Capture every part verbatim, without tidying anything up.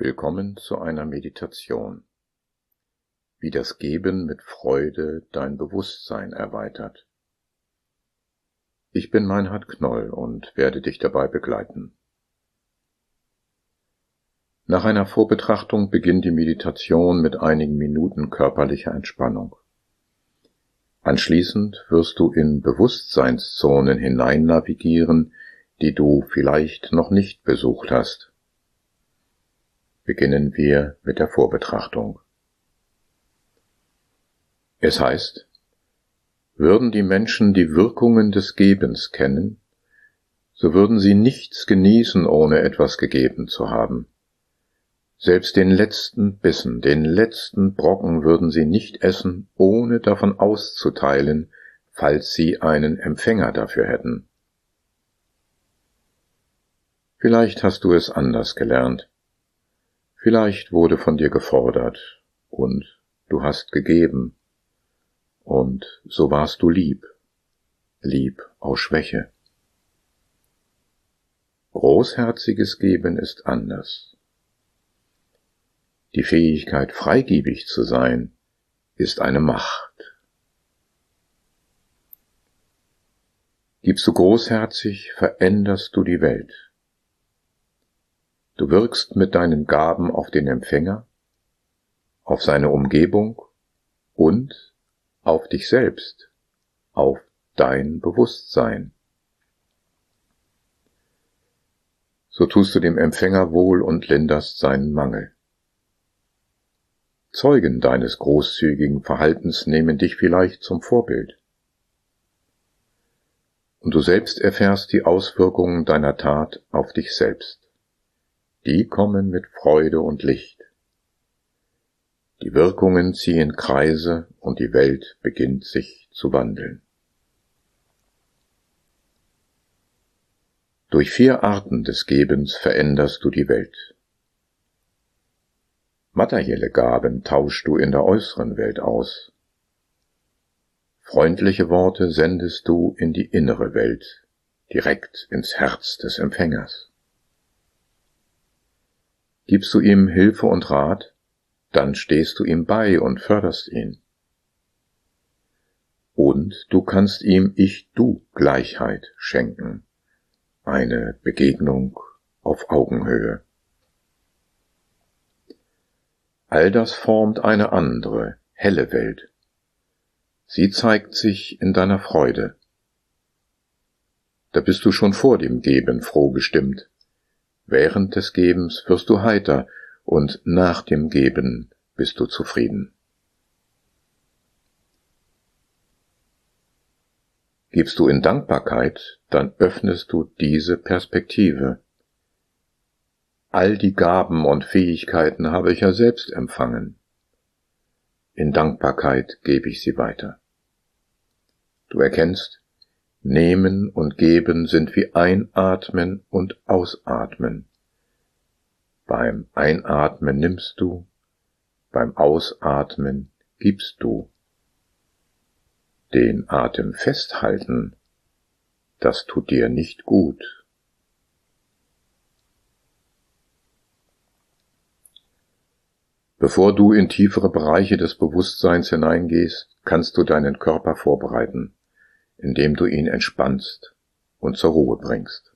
Willkommen zu einer Meditation, wie das Geben mit Freude dein Bewusstsein erweitert. Ich bin Meinhard Knoll und werde dich dabei begleiten. Nach einer Vorbetrachtung beginnt die Meditation mit einigen Minuten körperlicher Entspannung. Anschließend wirst du in Bewusstseinszonen hinein navigieren, die du vielleicht noch nicht besucht hast. Beginnen wir mit der Vorbetrachtung. Es heißt, würden die Menschen die Wirkungen des Gebens kennen, so würden sie nichts genießen, ohne etwas gegeben zu haben. Selbst den letzten Bissen, den letzten Brocken würden sie nicht essen, ohne davon auszuteilen, falls sie einen Empfänger dafür hätten. Vielleicht hast du es anders gelernt. Vielleicht wurde von dir gefordert und du hast gegeben. Und so warst du lieb, lieb aus Schwäche. Großherziges Geben ist anders. Die Fähigkeit, freigebig zu sein, ist eine Macht. Gibst du großherzig, veränderst du die Welt. Du wirkst mit deinen Gaben auf den Empfänger, auf seine Umgebung und auf dich selbst, auf dein Bewusstsein. So tust du dem Empfänger wohl und linderst seinen Mangel. Zeugen deines großzügigen Verhaltens nehmen dich vielleicht zum Vorbild. Und du selbst erfährst die Auswirkungen deiner Tat auf dich selbst. Die kommen mit Freude und Licht. Die Wirkungen ziehen Kreise und die Welt beginnt sich zu wandeln. Durch vier Arten des Gebens veränderst du die Welt. Materielle Gaben tauschst du in der äußeren Welt aus. Freundliche Worte sendest du in die innere Welt, direkt ins Herz des Empfängers. Gibst du ihm Hilfe und Rat, dann stehst du ihm bei und förderst ihn. Und du kannst ihm Ich-Du-Gleichheit schenken, eine Begegnung auf Augenhöhe. All das formt eine andere, helle Welt. Sie zeigt sich in deiner Freude. Da bist du schon vor dem Geben froh gestimmt. Während des Gebens wirst du heiter und nach dem Geben bist du zufrieden. Gibst du in Dankbarkeit, dann öffnest du diese Perspektive. All die Gaben und Fähigkeiten habe ich ja selbst empfangen. In Dankbarkeit gebe ich sie weiter. Du erkennst, Nehmen und Geben sind wie Einatmen und Ausatmen. Beim Einatmen nimmst du, beim Ausatmen gibst du. Den Atem festhalten, das tut dir nicht gut. Bevor du in tiefere Bereiche des Bewusstseins hineingehst, kannst du deinen Körper vorbereiten, indem du ihn entspannst und zur Ruhe bringst.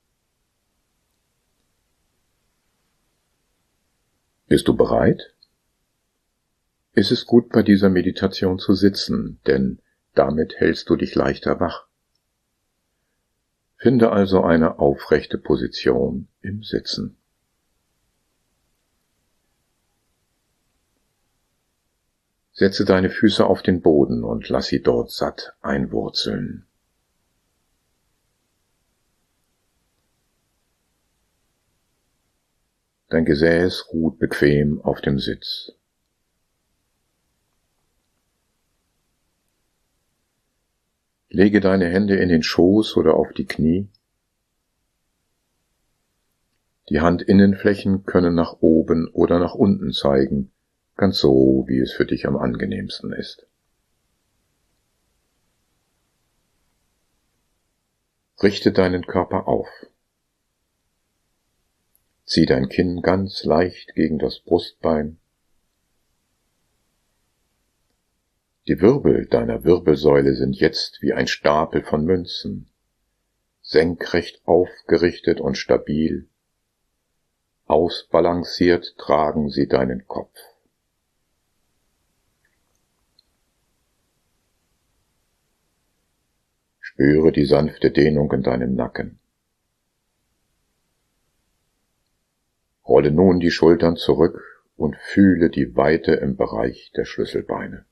Bist du bereit? Es ist gut, bei dieser Meditation zu sitzen, denn damit hältst du dich leichter wach. Finde also eine aufrechte Position im Sitzen. Setze deine Füße auf den Boden und lass sie dort satt einwurzeln. Dein Gesäß ruht bequem auf dem Sitz. Lege deine Hände in den Schoß oder auf die Knie. Die Handinnenflächen können nach oben oder nach unten zeigen, ganz so, wie es für dich am angenehmsten ist. Richte deinen Körper auf. Zieh dein Kinn ganz leicht gegen das Brustbein. Die Wirbel deiner Wirbelsäule sind jetzt wie ein Stapel von Münzen, senkrecht aufgerichtet und stabil. Ausbalanciert tragen sie deinen Kopf. Spüre die sanfte Dehnung in deinem Nacken. Rolle nun die Schultern zurück und fühle die Weite im Bereich der Schlüsselbeine.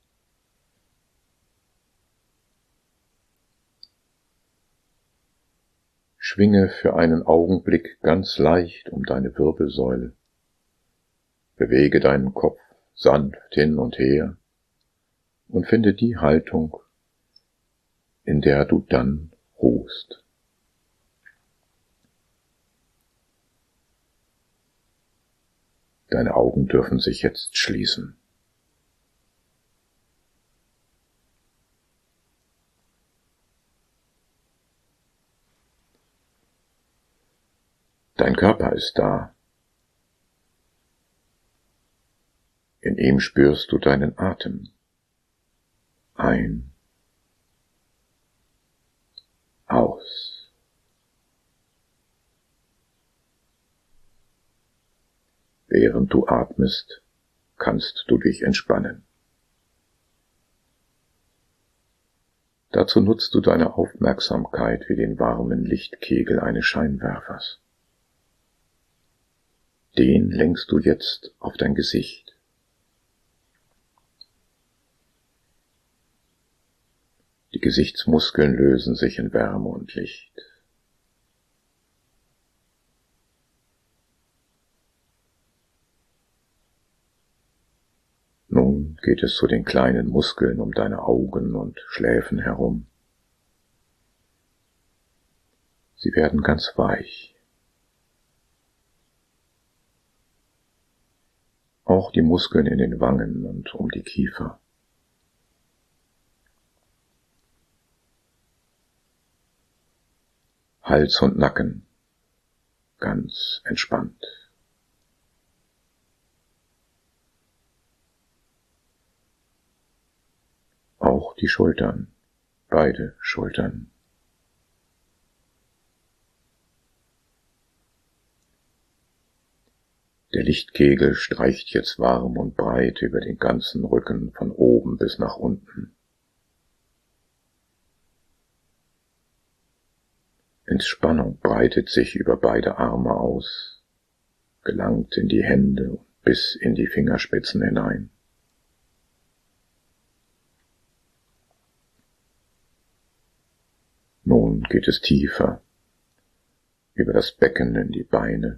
Schwinge für einen Augenblick ganz leicht um deine Wirbelsäule. Bewege deinen Kopf sanft hin und her und finde die Haltung, in der du dann ruhst. Deine Augen dürfen sich jetzt schließen. Dein Körper ist da. In ihm spürst du deinen Atem. Ein, aus. Während du atmest, kannst du dich entspannen. Dazu nutzt du deine Aufmerksamkeit wie den warmen Lichtkegel eines Scheinwerfers. Den lenkst du jetzt auf dein Gesicht. Die Gesichtsmuskeln lösen sich in Wärme und Licht. Nun geht es zu den kleinen Muskeln um deine Augen und Schläfen herum. Sie werden ganz weich. Auch die Muskeln in den Wangen und um die Kiefer. Hals und Nacken, ganz entspannt. Auch die Schultern, beide Schultern. Der Lichtkegel streicht jetzt warm und breit über den ganzen Rücken von oben bis nach unten. Entspannung breitet sich über beide Arme aus, gelangt in die Hände und bis in die Fingerspitzen hinein. Nun geht es tiefer, über das Becken in die Beine,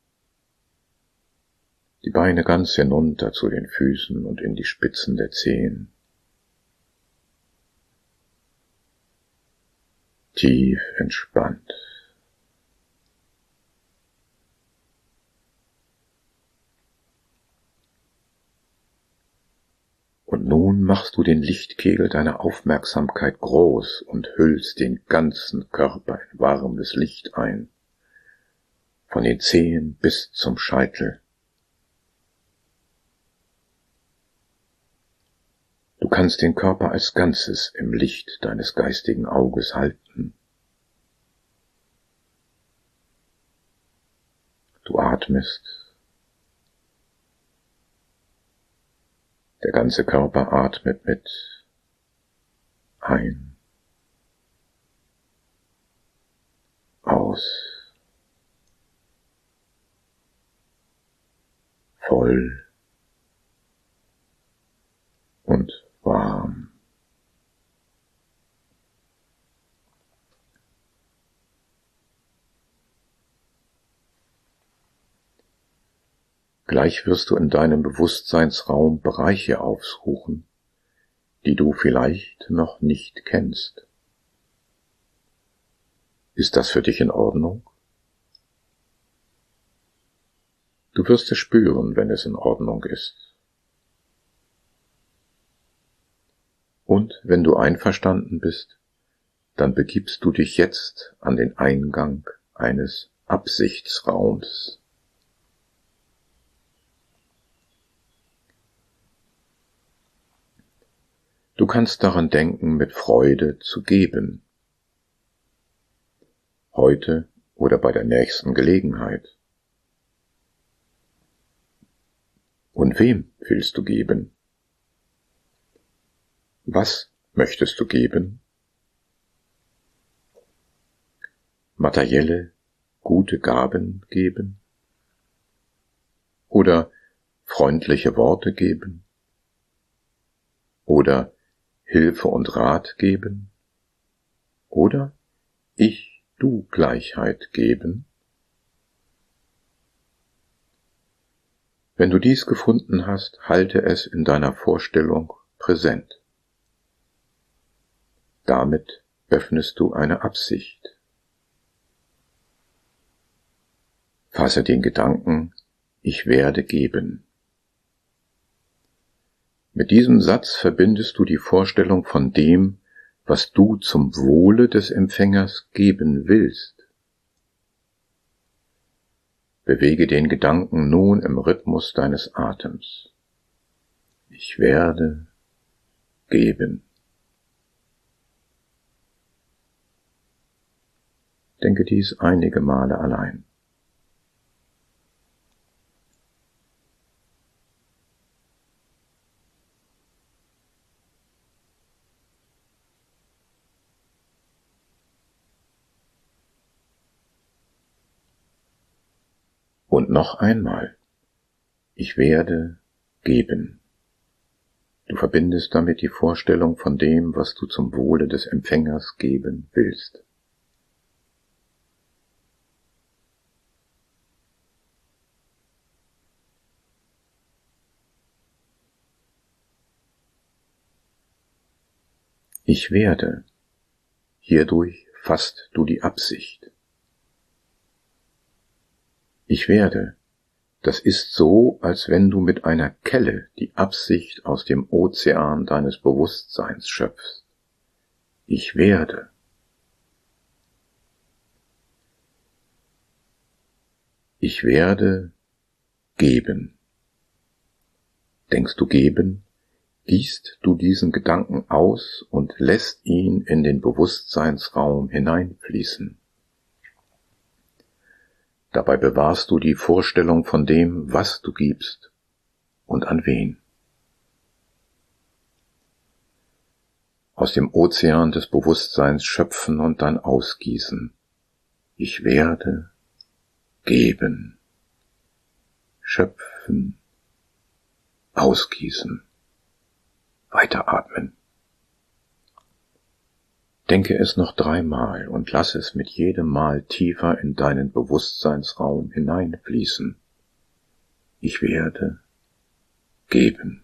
die Beine ganz hinunter zu den Füßen und in die Spitzen der Zehen. Tief entspannt. Und nun machst du den Lichtkegel deiner Aufmerksamkeit groß und hüllst den ganzen Körper in warmes Licht ein, von den Zehen bis zum Scheitel. Du kannst den Körper als Ganzes im Licht deines geistigen Auges halten. Du atmest. Der ganze Körper atmet mit. Ein. Aus. Voll. Und warm. Gleich wirst du in deinem Bewusstseinsraum Bereiche aufsuchen, die du vielleicht noch nicht kennst. Ist das für dich in Ordnung? Du wirst es spüren, wenn es in Ordnung ist. Und wenn du einverstanden bist, dann begibst du dich jetzt an den Eingang eines Absichtsraums. Du kannst daran denken, mit Freude zu geben. Heute oder bei der nächsten Gelegenheit. Und wem willst du geben? Was möchtest du geben? Materielle, gute Gaben geben? Oder freundliche Worte geben? Oder Hilfe und Rat geben? Oder Ich-Du-Gleichheit geben? Wenn du dies gefunden hast, halte es in deiner Vorstellung präsent. Damit öffnest du eine Absicht. Fasse den Gedanken, ich werde geben. Mit diesem Satz verbindest du die Vorstellung von dem, was du zum Wohle des Empfängers geben willst. Bewege den Gedanken nun im Rhythmus deines Atems. Ich werde geben. Denke dies einige Male allein. Und noch einmal. Ich werde geben. Du verbindest damit die Vorstellung von dem, was du zum Wohle des Empfängers geben willst. Ich werde. Hierdurch fasst du die Absicht. Ich werde. Das ist so, als wenn du mit einer Kelle die Absicht aus dem Ozean deines Bewusstseins schöpfst. Ich werde. Ich werde geben. Denkst du geben, gießt du diesen Gedanken aus und lässt ihn in den Bewusstseinsraum hineinfließen. Dabei bewahrst du die Vorstellung von dem, was du gibst und an wen. Aus dem Ozean des Bewusstseins schöpfen und dann ausgießen. Ich werde geben, schöpfen, ausgießen, weiteratmen. Denke es noch dreimal und lass es mit jedem Mal tiefer in deinen Bewusstseinsraum hineinfließen. Ich werde geben.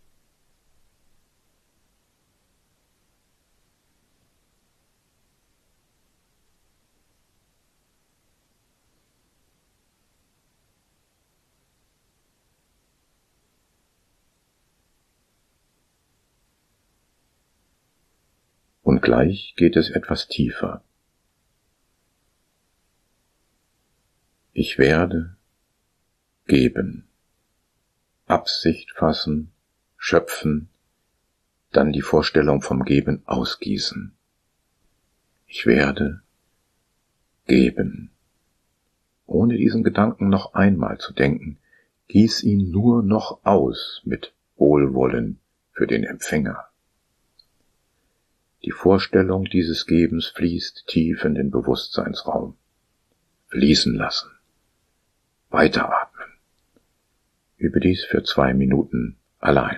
Und gleich geht es etwas tiefer. Ich werde geben, Absicht fassen, schöpfen, dann die Vorstellung vom Geben ausgießen. Ich werde geben. Ohne diesen Gedanken noch einmal zu denken, gieß ihn nur noch aus mit Wohlwollen für den Empfänger. Die Vorstellung dieses Gebens fließt tief in den Bewusstseinsraum. Fließen lassen. Weiteratmen. Übe dies für zwei Minuten allein.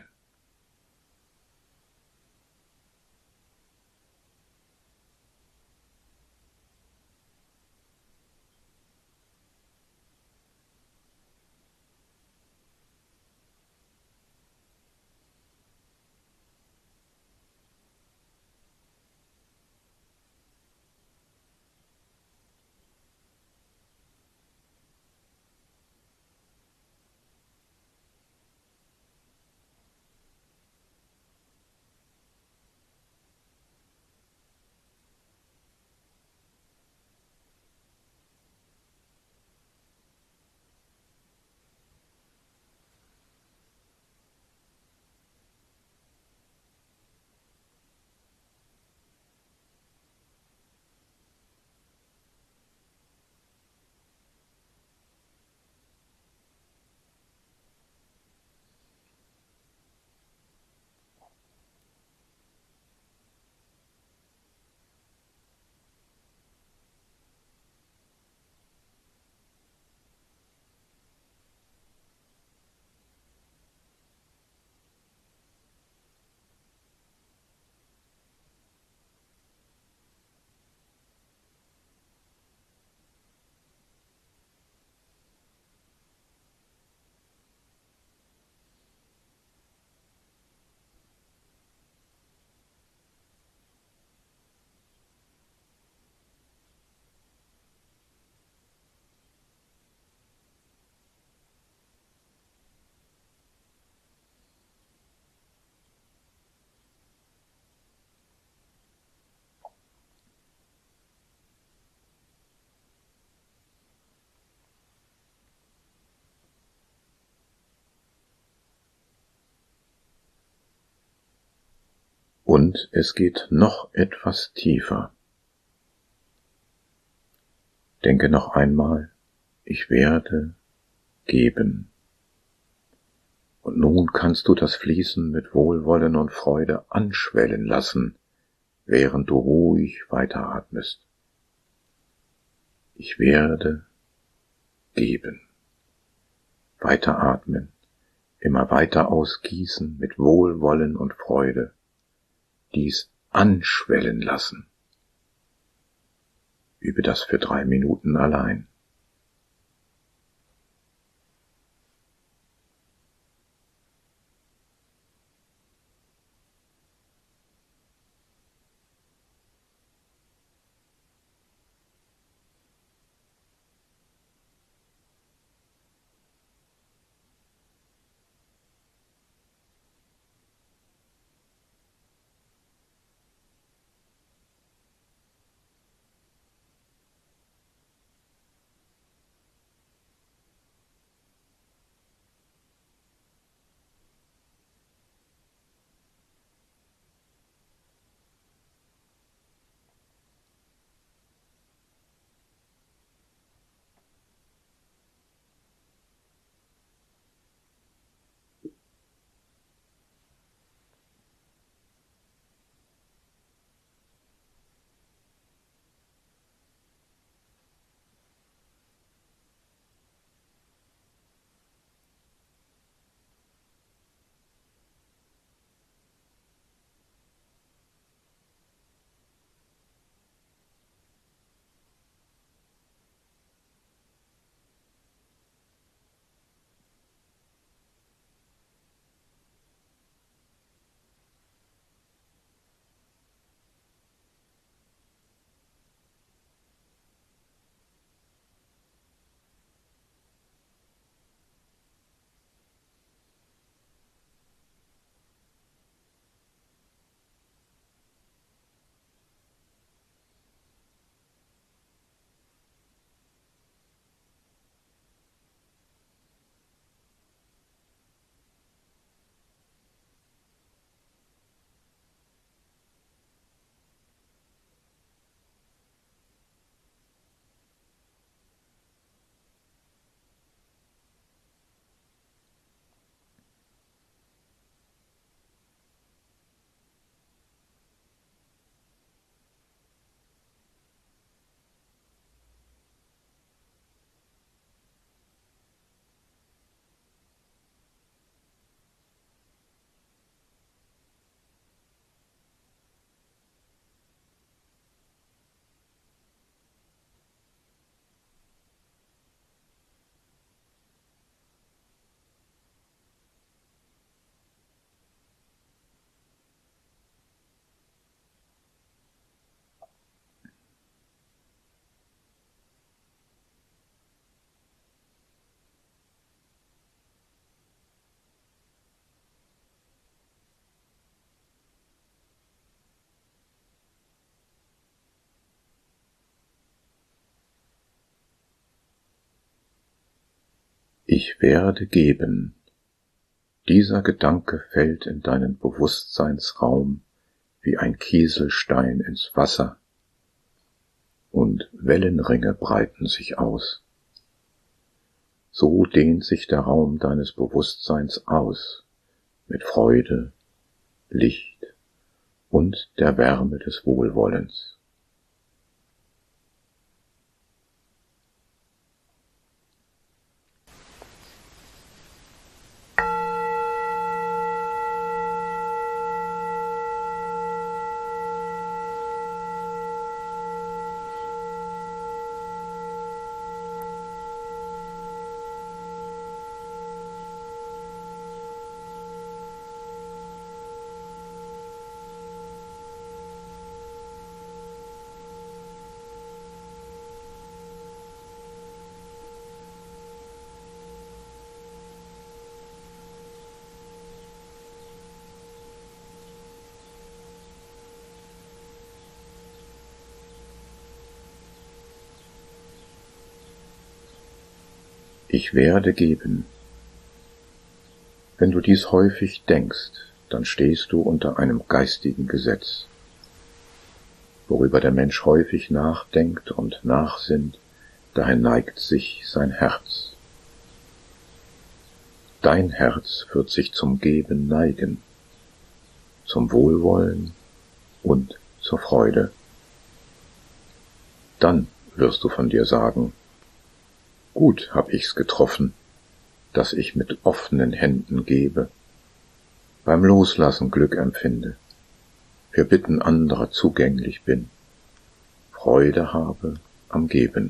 Und es geht noch etwas tiefer. Denke noch einmal, ich werde geben. Und nun kannst du das Fließen mit Wohlwollen und Freude anschwellen lassen, während du ruhig weiteratmest. Ich werde geben. Weiteratmen, immer weiter ausgießen mit Wohlwollen und Freude. Dies anschwellen lassen. Übe das für drei Minuten allein. Ich werde geben. Dieser Gedanke fällt in deinen Bewusstseinsraum wie ein Kieselstein ins Wasser, und Wellenringe breiten sich aus. So dehnt sich der Raum deines Bewusstseins aus, mit Freude, Licht und der Wärme des Wohlwollens. Ich werde geben. Wenn du dies häufig denkst, dann stehst du unter einem geistigen Gesetz. Worüber der Mensch häufig nachdenkt und nachsinnt, dahin neigt sich sein Herz. Dein Herz wird sich zum Geben neigen, zum Wohlwollen und zur Freude. Dann wirst du von dir sagen, gut hab ich's getroffen, dass ich mit offenen Händen gebe, beim Loslassen Glück empfinde, für Bitten anderer zugänglich bin, Freude habe am Geben.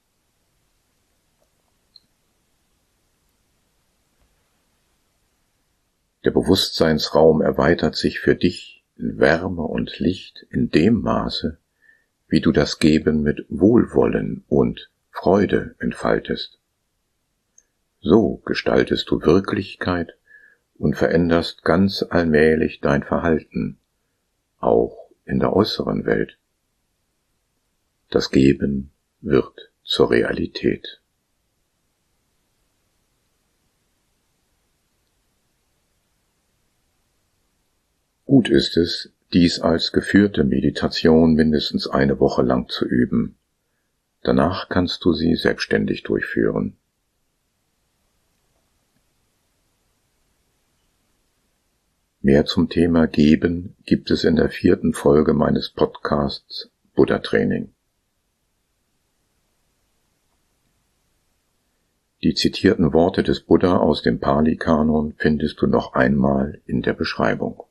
Der Bewusstseinsraum erweitert sich für dich in Wärme und Licht in dem Maße, wie du das Geben mit Wohlwollen und Freude entfaltest. So gestaltest du Wirklichkeit und veränderst ganz allmählich dein Verhalten, auch in der äußeren Welt. Das Geben wird zur Realität. Gut ist es, dies als geführte Meditation mindestens eine Woche lang zu üben. Danach kannst du sie selbstständig durchführen. Mehr zum Thema Geben gibt es in der vierten Folge meines Podcasts Buddha Training. Die zitierten Worte des Buddha aus dem Pali-Kanon findest du noch einmal in der Beschreibung.